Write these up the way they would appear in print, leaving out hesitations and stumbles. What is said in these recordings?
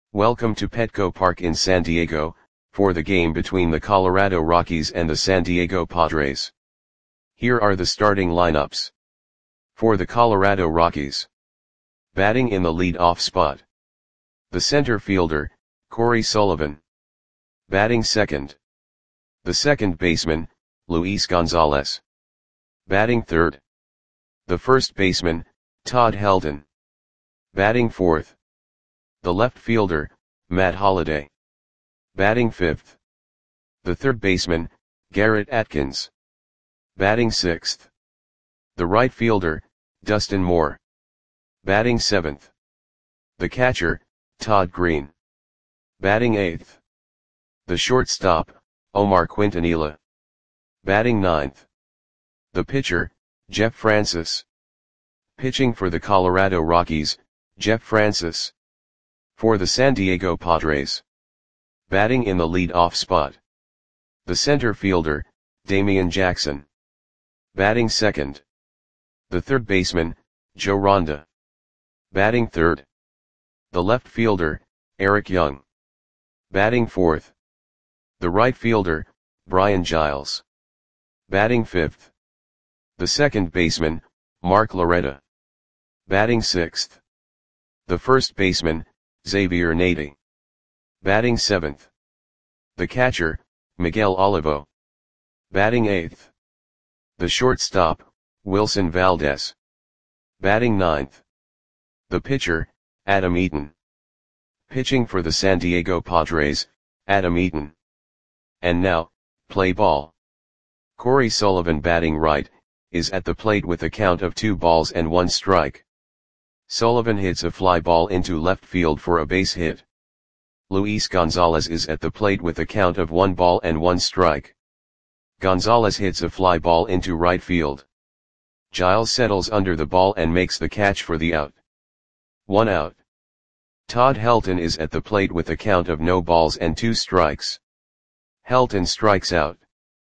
Welcome to Petco Park in San Diego, for the game between the Colorado Rockies and the San Diego Padres. Here are the starting lineups. For the Colorado Rockies. Batting in the lead-off spot. The center fielder, Corey Sullivan. Batting second. The second baseman, Luis Gonzalez. Batting third. The first baseman, Todd Helton. Batting fourth. The left fielder, Matt Holliday. Batting fifth. The third baseman, Garrett Atkins. Batting sixth. The right fielder, Dustin Moore. Batting seventh. The catcher, Todd Green. Batting eighth. The shortstop, Omar Quintanilla. Batting ninth. The pitcher, Jeff Francis. Pitching for the Colorado Rockies, Jeff Francis. For the San Diego Padres. Batting in the lead-off spot. The center fielder, Damian Jackson. Batting second. The third baseman, Joe Ronda. Batting third. The left fielder, Eric Young. Batting fourth. The right fielder, Brian Giles. Batting fifth. The second baseman, Mark Loretta. Batting sixth. The first baseman, Xavier Nady. Batting seventh. The catcher, Miguel Olivo. Batting eighth. The shortstop, Wilson Valdez. Batting ninth. The pitcher, Adam Eaton. Pitching for the San Diego Padres, Adam Eaton. And now, play ball. Corey Sullivan batting right, is at the plate with a count of 2 balls and 1 strike. Sullivan hits a fly ball into left field for a base hit. Luis Gonzalez is at the plate with a count of 1 ball and 1 strike. Gonzalez hits a fly ball into right field. Giles settles under the ball and makes the catch for the out. 1 out. Todd Helton is at the plate with a count of no balls and 2 strikes. Helton strikes out.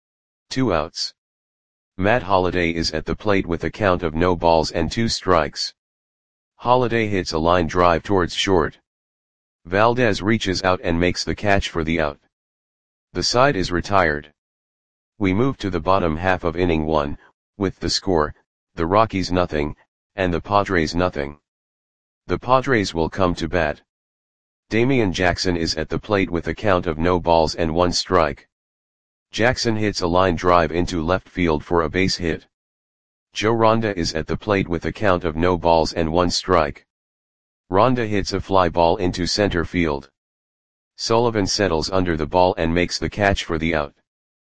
2 outs. Matt Holliday is at the plate with a count of no balls and 2 strikes. Holliday hits a line drive towards short. Valdez reaches out and makes the catch for the out. The side is retired. We move to the bottom half of inning 1, with the score, the Rockies nothing, and the Padres nothing. The Padres will come to bat. Damian Jackson is at the plate with a count of no balls and 1 strike. Jackson hits a line drive into left field for a base hit. Joe Ronda is at the plate with a count of no balls and 1 strike. Ronda hits a fly ball into center field. Sullivan settles under the ball and makes the catch for the out.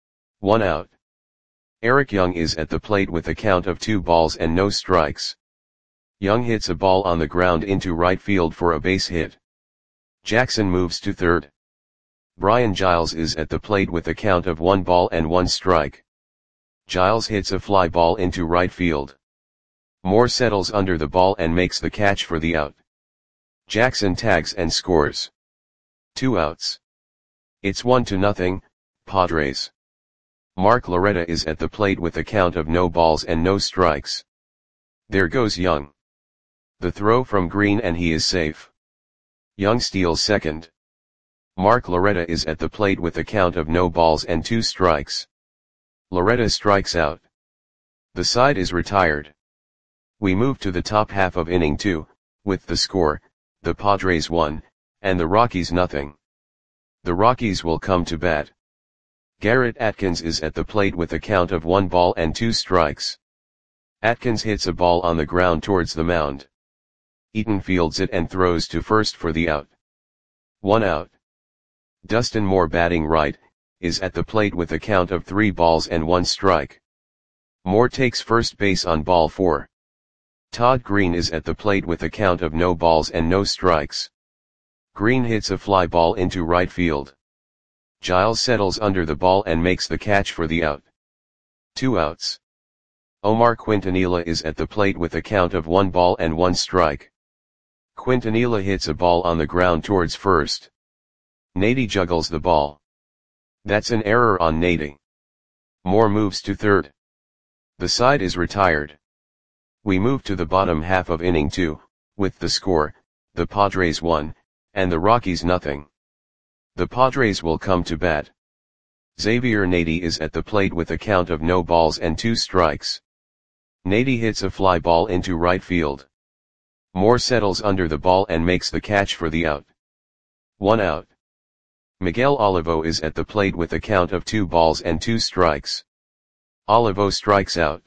1 out. Eric Young is at the plate with a count of 2 balls and no strikes. Young hits a ball on the ground into right field for a base hit. Jackson moves to third. Brian Giles is at the plate with a count of 1 ball and 1 strike. Giles hits a fly ball into right field. Moore settles under the ball and makes the catch for the out. Jackson tags and scores. 2 outs. It's 1-0, Padres. Mark Loretta is at the plate with a count of no balls and no strikes. There goes Young. The throw from Green and he is safe. Young steals second. Mark Loretta is at the plate with a count of no balls and 2 strikes. Loretta strikes out. The side is retired. We move to the top half of inning 2, with the score, the Padres 1, and the Rockies nothing. The Rockies will come to bat. Garrett Atkins is at the plate with a count of 1 ball and 2 strikes. Atkins hits a ball on the ground towards the mound. Eaton fields it and throws to first for the out. 1 out. Dustin Moore batting right, is at the plate with a count of 3 balls and 1 strike. Moore takes first base on ball 4. Todd Green is at the plate with a count of no balls and no strikes. Green hits a fly ball into right field. Giles settles under the ball and makes the catch for the out. 2 outs. Omar Quintanilla is at the plate with a count of 1 ball and 1 strike. Quintanilla hits a ball on the ground towards first. Nady juggles the ball. That's an error on Nady. Moore moves to third. The side is retired. We move to the bottom half of inning 2, with the score, the Padres 1, and the Rockies nothing. The Padres will come to bat. Xavier Nady is at the plate with a count of no balls and 2 strikes. Nady hits a fly ball into right field. Moore settles under the ball and makes the catch for the out. 1 out. Miguel Olivo is at the plate with a count of 2 balls and 2 strikes. Olivo strikes out.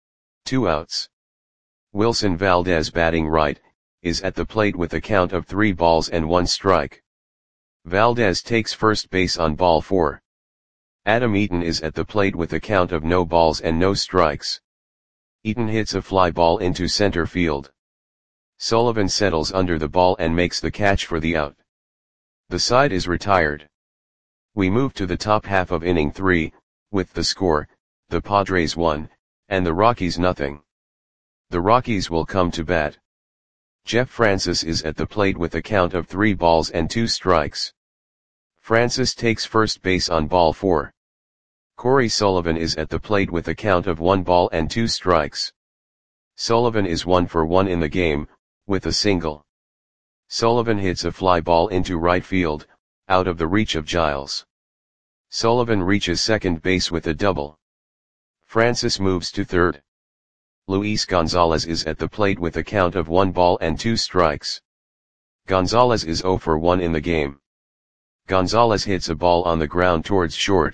2 outs. Wilson Valdez, batting right, is at the plate with a count of 3 balls and 1 strike. Valdez takes first base on ball 4. Adam Eaton is at the plate with a count of no balls and no strikes. Eaton hits a fly ball into center field. Sullivan settles under the ball and makes the catch for the out. The side is retired. We move to the top half of inning 3, with the score, the Padres 1, and the Rockies nothing. The Rockies will come to bat. Jeff Francis is at the plate with a count of 3 balls and 2 strikes. Francis takes first base on ball 4. Corey Sullivan is at the plate with a count of 1 ball and 2 strikes. Sullivan is 1 for 1 in the game, with a single. Sullivan hits a fly ball into right field, out of the reach of Giles. Sullivan reaches second base with a double. Francis moves to third. Luis Gonzalez is at the plate with a count of 1 ball and 2 strikes. Gonzalez is 0 for 1 in the game. Gonzalez hits a ball on the ground towards short.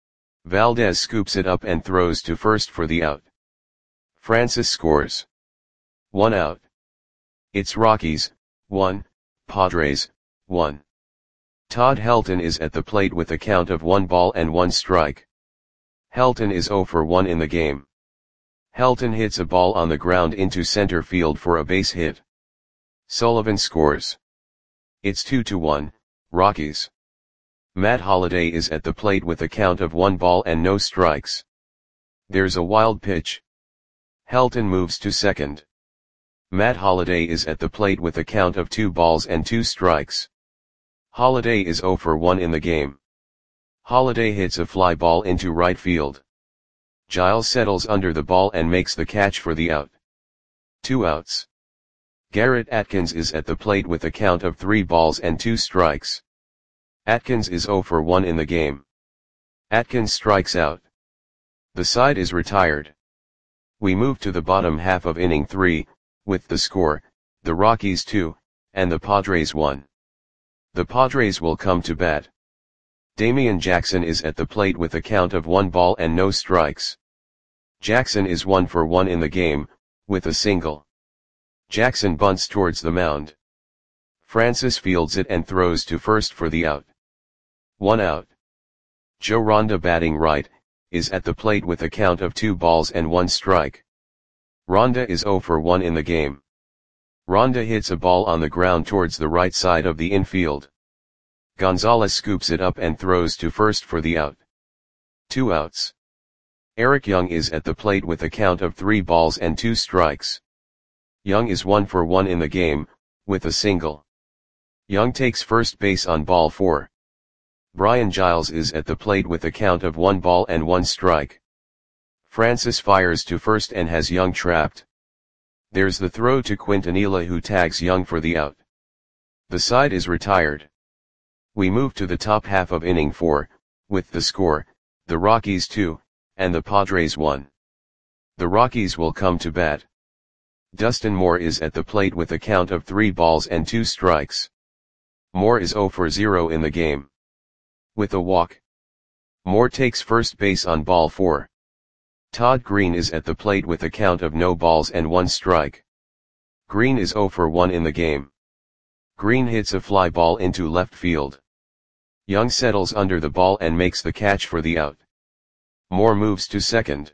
Valdez scoops it up and throws to first for the out. Francis scores. 1 out. It's Rockies, 1, Padres, 1. Todd Helton is at the plate with a count of 1 ball and 1 strike. Helton is 0 for 1 in the game. Helton hits a ball on the ground into center field for a base hit. Sullivan scores. It's 2-1, Rockies. Matt Holliday is at the plate with a count of 1 ball and no strikes. There's a wild pitch. Helton moves to second. Matt Holliday is at the plate with a count of 2 balls and 2 strikes. Holliday is 0 for 1 in the game. Holliday hits a fly ball into right field. Giles settles under the ball and makes the catch for the out. 2 outs. Garrett Atkins is at the plate with a count of 3 balls and 2 strikes. Atkins is 0 for 1 in the game. Atkins strikes out. The side is retired. We move to the bottom half of inning 3, with the score, the Rockies 2, and the Padres 1. The Padres will come to bat. Damian Jackson is at the plate with a count of 1 ball and no strikes. Jackson is 1 for 1 in the game, with a single. Jackson bunts towards the mound. Francis fields it and throws to first for the out. 1 out. Joe Ronda, batting right, is at the plate with a count of 2 balls and 1 strike. Ronda is 0 for 1 in the game. Ronda hits a ball on the ground towards the right side of the infield. Gonzalez scoops it up and throws to first for the out. 2 outs. Eric Young is at the plate with a count of 3 balls and 2 strikes. Young is 1 for 1 in the game, with a single. Young takes first base on ball 4. Brian Giles is at the plate with a count of 1 ball and 1 strike. Francis fires to first and has Young trapped. There's the throw to Quintanilla, who tags Young for the out. The side is retired. We move to the top half of inning 4, with the score, the Rockies 2, and the Padres 1. The Rockies will come to bat. Dustin Moore is at the plate with a count of 3 balls and 2 strikes. Moore is 0 for 0 in the game. With a walk. Moore takes first base on ball 4. Todd Green is at the plate with a count of no balls and 1 strike. Green is 0 for 1 in the game. Green hits a fly ball into left field. Young settles under the ball and makes the catch for the out. Moore moves to second.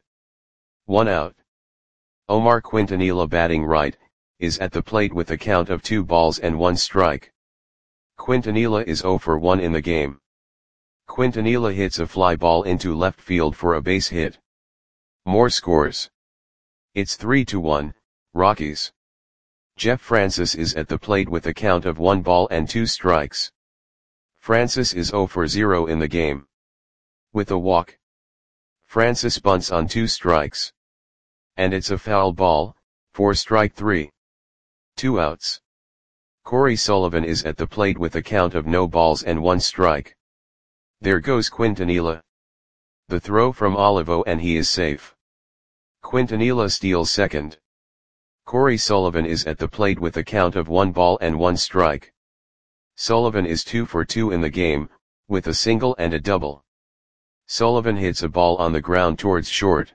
1 out. Omar Quintanilla, batting right, is at the plate with a count of 2 balls and 1 strike. Quintanilla is 0 for 1 in the game. Quintanilla hits a fly ball into left field for a base hit. Moore scores. It's 3-1, Rockies. Jeff Francis is at the plate with a count of 1 ball and 2 strikes. Francis is 0 for 0 in the game. With a walk. Francis bunts on 2 strikes. And it's a foul ball, for strike 3. 2 outs. Corey Sullivan is at the plate with a count of no balls and 1 strike. There goes Quintanilla. The throw from Olivo and he is safe. Quintanilla steals second. Corey Sullivan is at the plate with a count of 1 ball and 1 strike. Sullivan is 2 for 2 in the game, with a single and a double. Sullivan hits a ball on the ground towards short.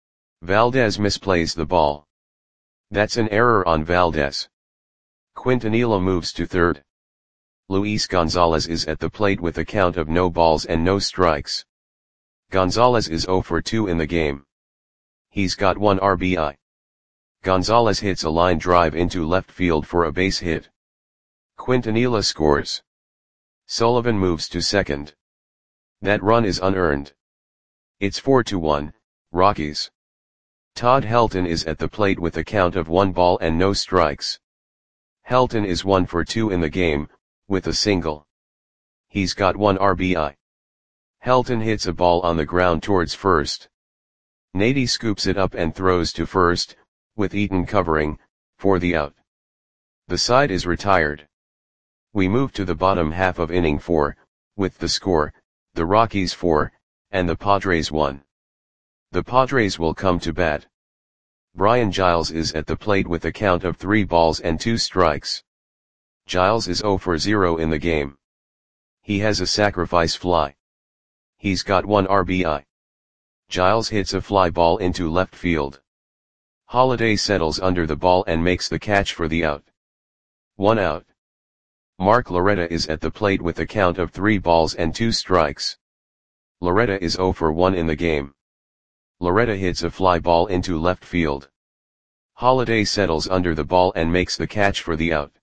Valdez misplays the ball. That's an error on Valdez. Quintanilla moves to third. Luis Gonzalez is at the plate with a count of no balls and no strikes. Gonzalez is 0 for 2 in the game. He's got 1 RBI. Gonzalez hits a line drive into left field for a base hit. Quintanilla scores. Sullivan moves to second. That run is unearned. It's 4-1, Rockies. Todd Helton is at the plate with a count of 1 ball and no strikes. Helton is 1 for 2 in the game, with a single. He's got 1 RBI. Helton hits a ball on the ground towards first. Nady scoops it up and throws to first, with Eaton covering, for the out. The side is retired. We move to the bottom half of inning 4, with the score, the Rockies 4, and the Padres 1. The Padres will come to bat. Brian Giles is at the plate with a count of 3 balls and 2 strikes. Giles is 0 for 0 in the game. He has a sacrifice fly. He's got 1 RBI. Giles hits a fly ball into left field. Holiday settles under the ball and makes the catch for the out. 1 out. Mark Loretta is at the plate with a count of 3 balls and 2 strikes. Loretta is 0 for 1 in the game. Loretta hits a fly ball into left field. Holiday settles under the ball and makes the catch for the out.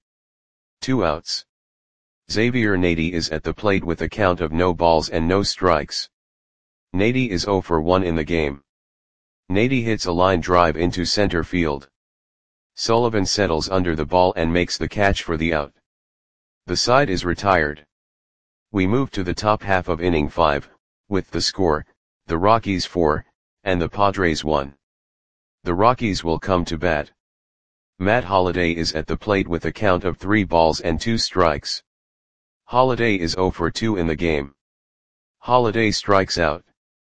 2 outs. Xavier Nady is at the plate with a count of no balls and no strikes. Nady is 0 for 1 in the game. Nady hits a line drive into center field. Sullivan settles under the ball and makes the catch for the out. The side is retired. We move to the top half of inning 5, with the score, the Rockies 4, and the Padres 1. The Rockies will come to bat. Matt Holliday is at the plate with a count of 3 balls and 2 strikes. Holliday is 0 for 2 in the game. Holliday strikes out.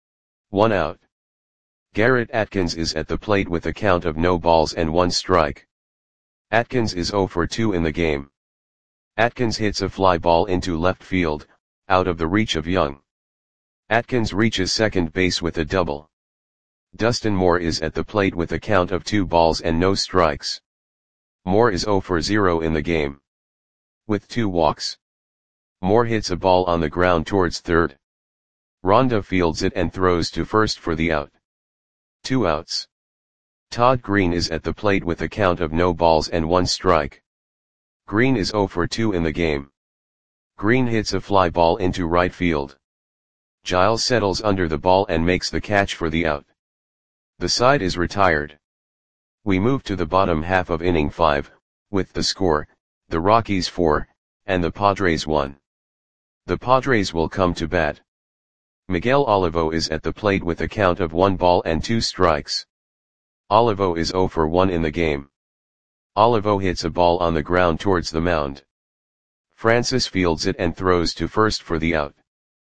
1 out. Garrett Atkins is at the plate with a count of no balls and 1 strike. Atkins is 0 for 2 in the game. Atkins hits a fly ball into left field, out of the reach of Young. Atkins reaches second base with a double. Dustin Moore is at the plate with a count of 2 balls and no strikes. Moore is 0 for 0 in the game. With 2 walks. Moore hits a ball on the ground towards third. Ronda fields it and throws to first for the out. 2 outs. Todd Green is at the plate with a count of no balls and 1 strike. Green is 0 for 2 in the game. Green hits a fly ball into right field. Giles settles under the ball and makes the catch for the out. The side is retired. We move to the bottom half of inning 5, with the score, the Rockies 4, and the Padres 1. The Padres will come to bat. Miguel Olivo is at the plate with a count of 1 ball and 2 strikes. Olivo is 0 for 1 in the game. Olivo hits a ball on the ground towards the mound. Francis fields it and throws to first for the out.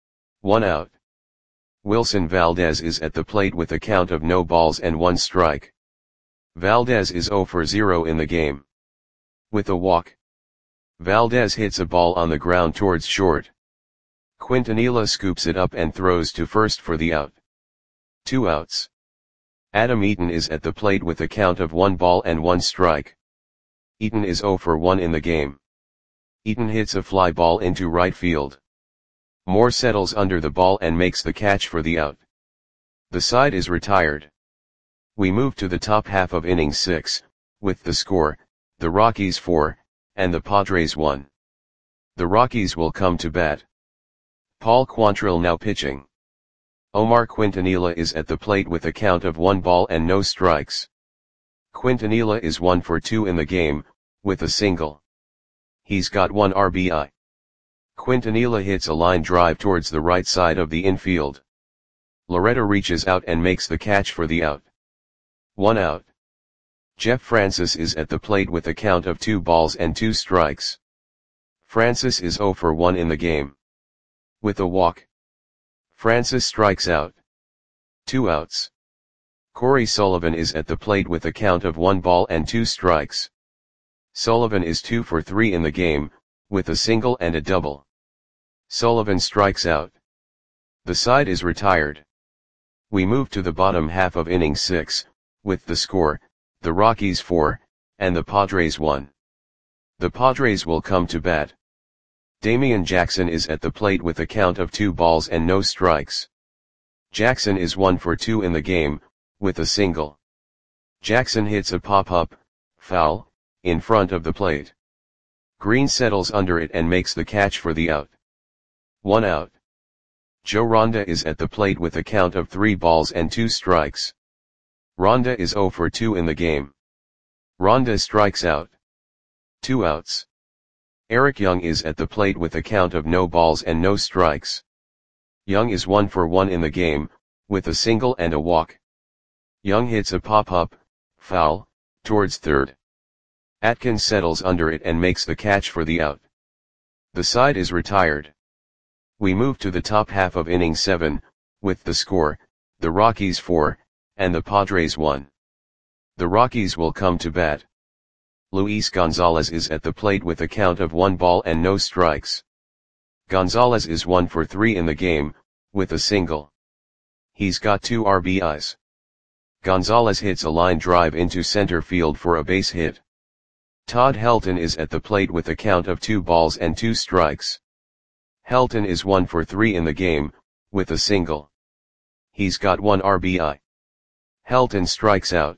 1 out. Wilson Valdez is at the plate with a count of no balls and 1 strike. Valdez is 0 for 0 in the game. With a walk. Valdez hits a ball on the ground towards short. Quintanilla scoops it up and throws to first for the out. 2 outs. Adam Eaton is at the plate with a count of 1 ball and 1 strike. Eaton is 0 for 1 in the game. Eaton hits a fly ball into right field. Moore settles under the ball and makes the catch for the out. The side is retired. We move to the top half of inning 6, with the score, the Rockies 4, and the Padres 1. The Rockies will come to bat. Paul Quantrill now pitching. Omar Quintanilla is at the plate with a count of 1 ball and no strikes. Quintanilla is 1 for 2 in the game, with a single. He's got 1 RBI. Quintanilla hits a line drive towards the right side of the infield. Loretta reaches out and makes the catch for the out. 1 out. Jeff Francis is at the plate with a count of 2 balls and 2 strikes. Francis is 0 for 1 in the game. With a walk. Francis strikes out. 2 outs. Corey Sullivan is at the plate with a count of 1 ball and 2 strikes. Sullivan is 2 for 3 in the game, with a single and a double. Sullivan strikes out. The side is retired. We move to the bottom half of inning 6, with the score, the Rockies 4, and the Padres 1. The Padres will come to bat. Damian Jackson is at the plate with a count of 2 balls and no strikes. Jackson is 1 for 2 in the game, with a single. Jackson hits a pop-up, foul, in front of the plate. Green settles under it and makes the catch for the out. 1 out. Joe Ronda is at the plate with a count of 3 balls and 2 strikes. Ronda is 0 for 2 in the game. Ronda strikes out. 2 outs. Eric Young is at the plate with a count of no balls and no strikes. Young is 1 for 1 in the game, with a single and a walk. Young hits a pop-up, foul, towards third. Atkins settles under it and makes the catch for the out. The side is retired. We move to the top half of inning 7, with the score, the Rockies 4, and the Padres 1. The Rockies will come to bat. Luis Gonzalez is at the plate with a count of 1 ball and no strikes. Gonzalez is 1 for 3 in the game, with a single. He's got 2 RBIs. Gonzalez hits a line drive into center field for a base hit. Todd Helton is at the plate with a count of 2 balls and 2 strikes. Helton is 1 for 3 in the game, with a single. He's got 1 RBI. Helton strikes out.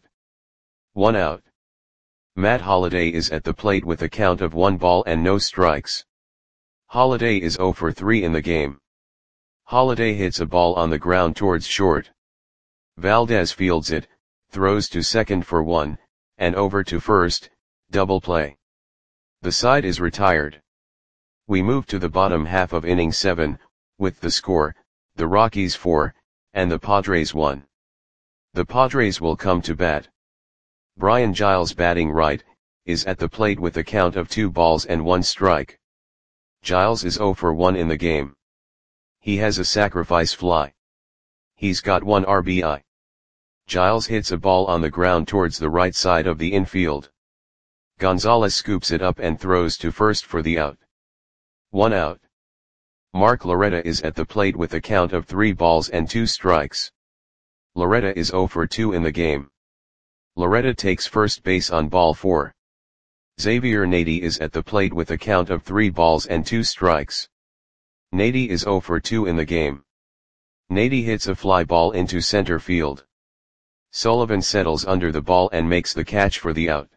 1 out. Matt Holliday is at the plate with a count of 1 ball and no strikes. Holliday is 0 for 3 in the game. Holliday hits a ball on the ground towards short. Valdez fields it, throws to second for 1, and over to first, double play. The side is retired. We move to the bottom half of inning 7, with the score, the Rockies 4, and the Padres 1. The Padres will come to bat. Brian Giles, batting right, is at the plate with a count of 2 balls and 1 strike. Giles is 0 for 1 in the game. He has a sacrifice fly. He's got 1 RBI. Giles hits a ball on the ground towards the right side of the infield. Gonzalez scoops it up and throws to first for the out. 1 out. Mark Loretta is at the plate with a count of 3 balls and 2 strikes. Loretta is 0 for 2 in the game. Loretta takes first base on ball 4. Xavier Nady is at the plate with a count of 3 balls and 2 strikes. Nady is 0 for 2 in the game. Nady hits a fly ball into center field. Sullivan settles under the ball and makes the catch for the out.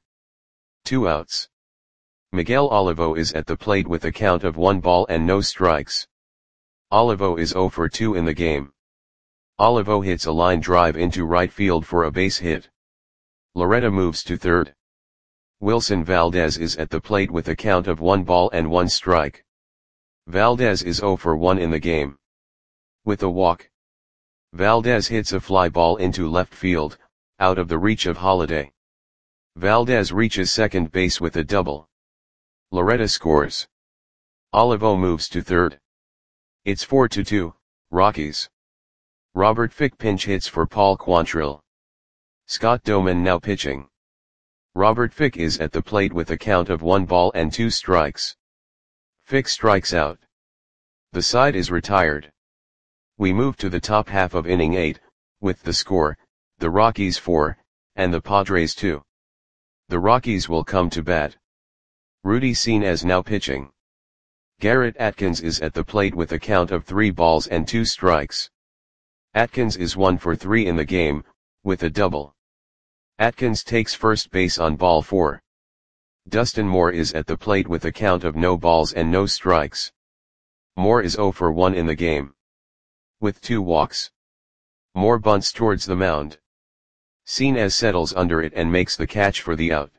2 outs. Miguel Olivo is at the plate with a count of 1 ball and no strikes. Olivo is 0 for 2 in the game. Olivo hits a line drive into right field for a base hit. Loretta moves to third. Wilson Valdez is at the plate with a count of 1 ball and 1 strike. Valdez is 0 for 1 in the game. With a walk. Valdez hits a fly ball into left field, out of the reach of Holliday. Valdez reaches second base with a double. Loretta scores. Olivo moves to third. It's 4-2, Rockies. Robert Fick pinch hits for Paul Quantrill. Scott Doman now pitching. Robert Fick is at the plate with a count of 1 ball and 2 strikes. Fick strikes out. The side is retired. We move to the top half of inning 8, with the score, the Rockies 4, and the Padres 2. The Rockies will come to bat. Rudy Senes now pitching. Garrett Atkins is at the plate with a count of 3 balls and 2 strikes. Atkins is 1 for 3 in the game, with a double. Atkins takes first base on ball 4. Dustin Moore is at the plate with a count of no balls and no strikes. Moore is 0 for 1 in the game. With 2 walks. Moore bunts towards the mound. Senes settles under it and makes the catch for the out.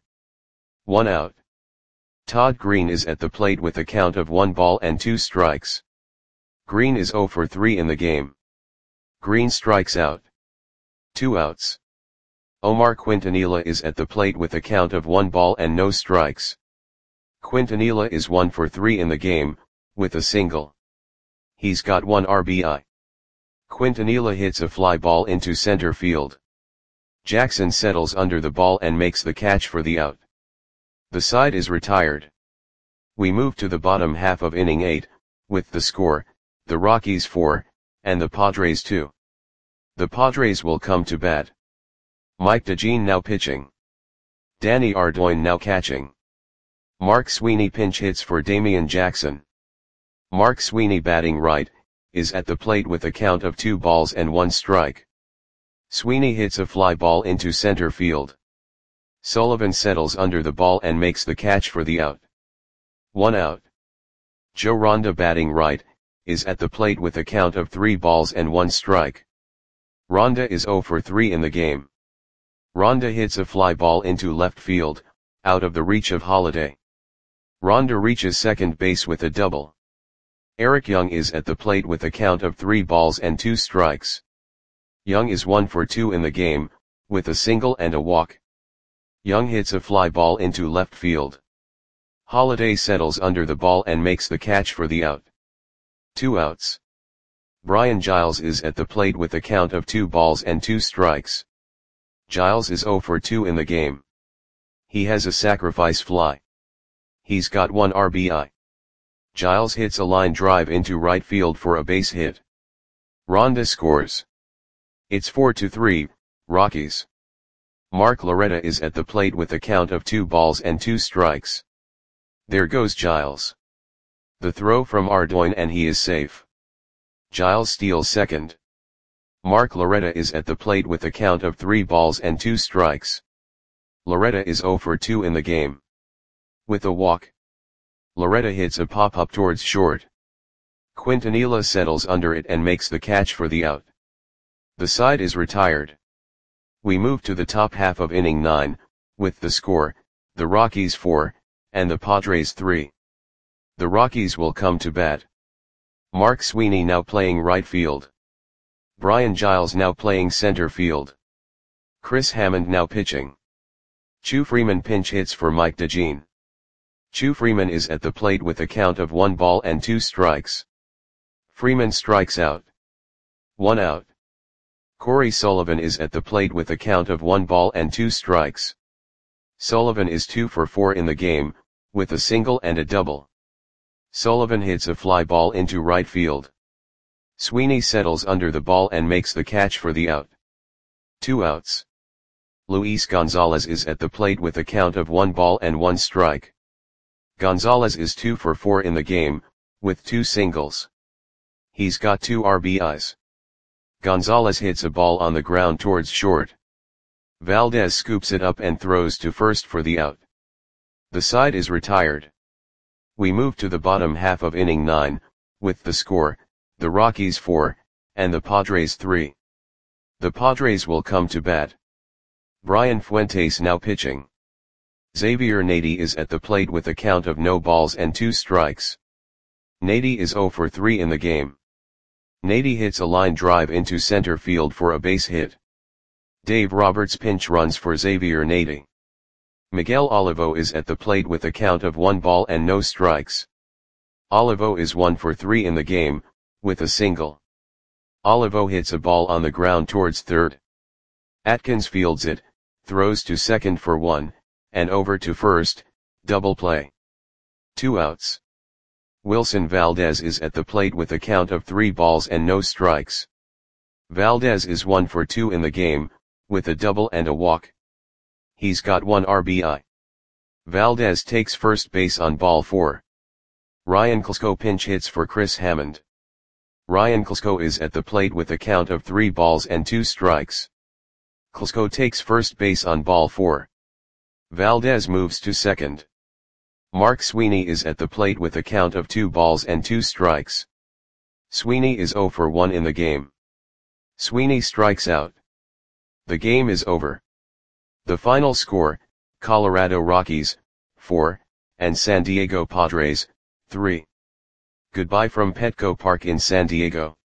1 out. Todd Green is at the plate with a count of 1 ball and 2 strikes. Green is 0 for 3 in the game. Green strikes out. 2 outs. Omar Quintanilla is at the plate with a count of 1 ball and no strikes. Quintanilla is 1 for 3 in the game, with a single. He's got 1 RBI. Quintanilla hits a fly ball into center field. Jackson settles under the ball and makes the catch for the out. The side is retired. We move to the bottom half of inning 8, with the score, the Rockies 4, and the Padres 2. The Padres will come to bat. Mike DeJean now pitching. Danny Ardoin now catching. Mark Sweeney pinch hits for Damian Jackson. Mark Sweeney batting right, is at the plate with a count of 2 balls and 1 strike. Sweeney hits a fly ball into center field. Sullivan settles under the ball and makes the catch for the out. 1 out. Joe Ronda batting right, is at the plate with a count of 3 balls and 1 strike. Ronda is 0 for 3 in the game. Ronda hits a fly ball into left field, out of the reach of Holliday. Ronda reaches second base with a double. Eric Young is at the plate with a count of 3 balls and 2 strikes. Young is 1 for 2 in the game, with a single and a walk. Young hits a fly ball into left field. Holliday settles under the ball and makes the catch for the out. 2 outs. Brian Giles is at the plate with a count of 2 balls and 2 strikes. Giles is 0 for 2 in the game. He has a sacrifice fly. He's got 1 RBI. Giles hits a line drive into right field for a base hit. Ronda scores. It's 4-3, Rockies. Mark Loretta is at the plate with a count of 2 balls and 2 strikes. There goes Giles. The throw from Ardoin and he is safe. Giles steals second. Mark Loretta is at the plate with a count of 3 balls and 2 strikes. Loretta is 0 for 2 in the game. With a walk. Loretta hits a pop-up towards short. Quintanilla settles under it and makes the catch for the out. The side is retired. We move to the top half of inning 9, with the score, the Rockies 4, and the Padres 3. The Rockies will come to bat. Mark Sweeney now playing right field. Brian Giles now playing center field. Chris Hammond now pitching. Chu Freeman pinch hits for Mike DeJean. Chu Freeman is at the plate with a count of 1 ball and 2 strikes. Freeman strikes out. 1 out. Corey Sullivan is at the plate with a count of 1 ball and 2 strikes. Sullivan is 2 for 4 in the game, with a single and a double. Sullivan hits a fly ball into right field. Sweeney settles under the ball and makes the catch for the out. 2 outs. Luis Gonzalez is at the plate with a count of 1 ball and 1 strike. Gonzalez is 2 for 4 in the game, with 2 singles. He's got 2 RBIs. Gonzalez hits a ball on the ground towards short. Valdez scoops it up and throws to first for the out. The side is retired. We move to the bottom half of inning 9, with the score, the Rockies 4, and the Padres 3. The Padres will come to bat. Brian Fuentes now pitching. Xavier Nady is at the plate with a count of no balls and 2 strikes. Nady is 0 for 3 in the game. Nady hits a line drive into center field for a base hit. Dave Roberts pinch runs for Xavier Nady. Miguel Olivo is at the plate with a count of 1 ball and no strikes. Olivo is 1 for 3 in the game, with a single. Olivo hits a ball on the ground towards third. Atkins fields it, throws to second for 1, and over to first, double play. 2 outs. Wilson Valdez is at the plate with a count of 3 balls and no strikes. Valdez is 1 for 2 in the game, with a double and a walk. He's got 1 RBI. Valdez takes first base on ball 4. Ryan Klesko pinch hits for Chris Hammond. Ryan Klesko is at the plate with a count of 3 balls and 2 strikes. Klesko takes first base on ball 4. Valdez moves to second. Mark Sweeney is at the plate with a count of 2 balls and 2 strikes. Sweeney is 0 for 1 in the game. Sweeney strikes out. The game is over. The final score, Colorado Rockies, 4, and San Diego Padres, 3. Goodbye from Petco Park in San Diego.